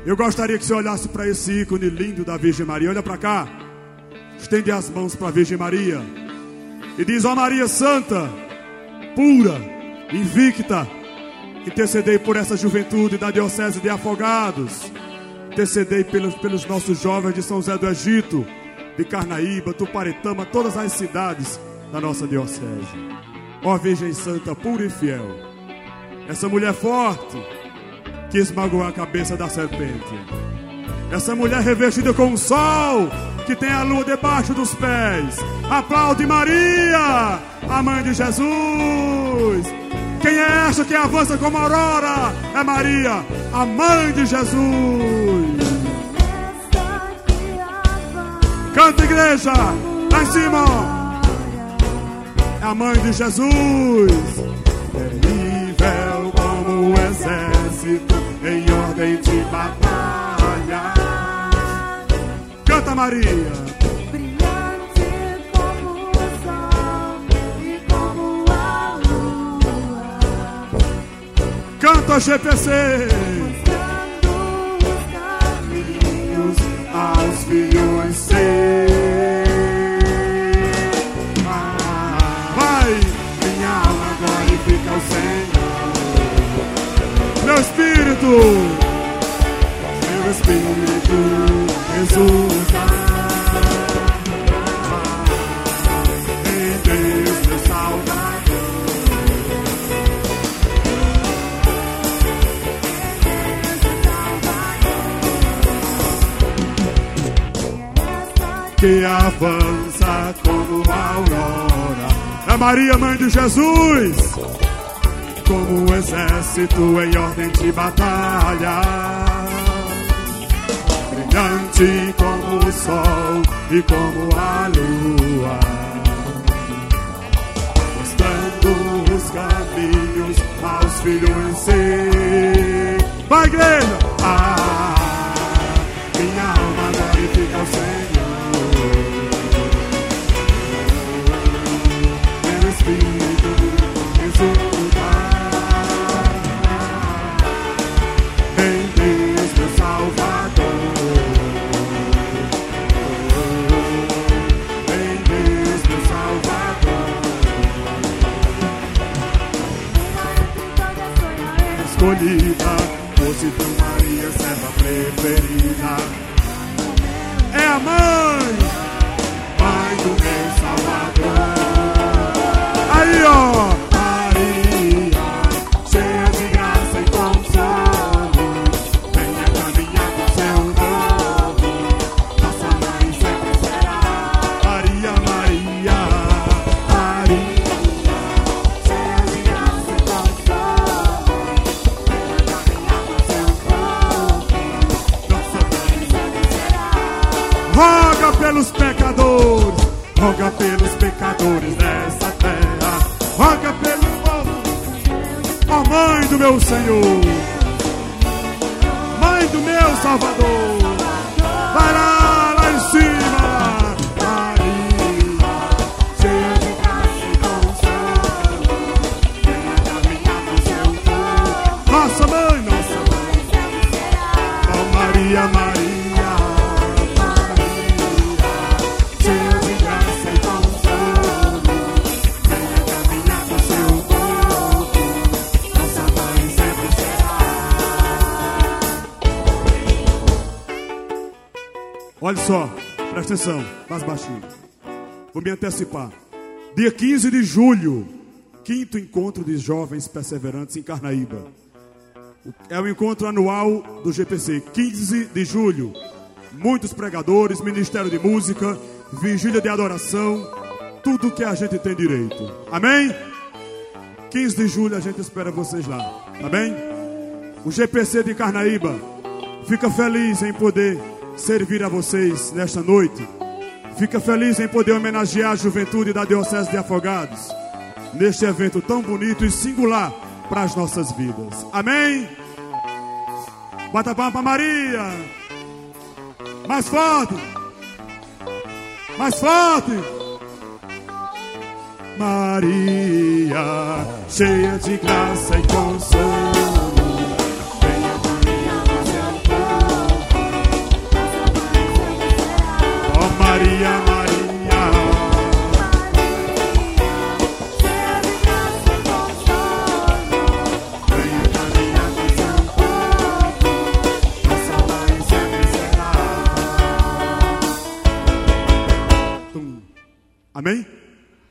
Eu gostaria que você olhasse para esse ícone lindo da Virgem Maria. Olha para cá. Estende as mãos para a Virgem Maria e diz: ó Maria Santa, pura, invicta, intercedei por essa juventude da Diocese de Afogados. Intercedei pelos nossos jovens de São José do Egito, de Carnaíba, Tuparetama, todas as cidades da nossa Diocese. Ó Virgem Santa, pura e fiel, essa mulher forte que esmagou a cabeça da serpente, essa mulher revestida com o sol, que tem a lua debaixo dos pés. Aplaude Maria, a mãe de Jesus. Quem é esta que avança como aurora? É Maria, a mãe de Jesus. Canta, igreja, lá em cima. É a mãe de Jesus. Terrível como um exército em ordem de batalha. Canta, Maria. Brilhante como o sol e como a lua. Canta, GPC. Mostrando os caminhos Aos filhos seus. Vai, minha alma glorifica o Senhor. Meu espírito exulta em Deus, meu Salvador. Que avança como a aurora. É Maria, mãe de Jesus, como um exército em ordem de batalha. Brilhante como o sol e como a lua, mostrando os caminhos aos filhos seus. Vai, igreja! Minha alma glorifica o Senhor. Meu espírito exulta em Deus, meu Salvador. Em Deus, meu Salvador. Escolhida, fosse tu Maria, serva preferida. É a mãe do meu Salvador. Aí, ó. Maria, cheia de graça e consolo, venha caminhar com seu povo. Nossa mãe sempre será. Maria, Maria, Maria, cheia de graça e consolo, venha caminhar com seu povo. nossa mãe. Sempre será. Roga pelos pecadores dessa terra. Roga pelo povo. Ó mãe do meu Senhor, mãe do meu Salvador. Vai lá em cima. Maria, cheia de Graça e consolo, venha caminhar com seu povo. nossa mãe, Nossa mãe sempre será. ó Maria, Maria, Cheia de graça e consolo, venha caminhar com seu povo. Nossa mãe sempre será. olha só, presta atenção, mais baixinho. Vou me antecipar. Dia 15 de julho, 5º encontro de jovens perseverantes em Carnaíba. É o encontro anual do GPC. 15 de julho, muitos pregadores, ministério de música, vigília de adoração, tudo que a gente tem direito. Amém? 15 de julho a gente espera vocês lá, tá bem? O GPC de Carnaíba fica feliz em poder servir a vocês nesta noite. Fica feliz em poder homenagear a juventude da Diocese de Afogados neste evento tão bonito e singular para as nossas vidas. Amém? Bota a palma para Maria. Mais forte. Mais forte. Maria, cheia de graça e consolo, Venha caminhar com seu povo. Amém?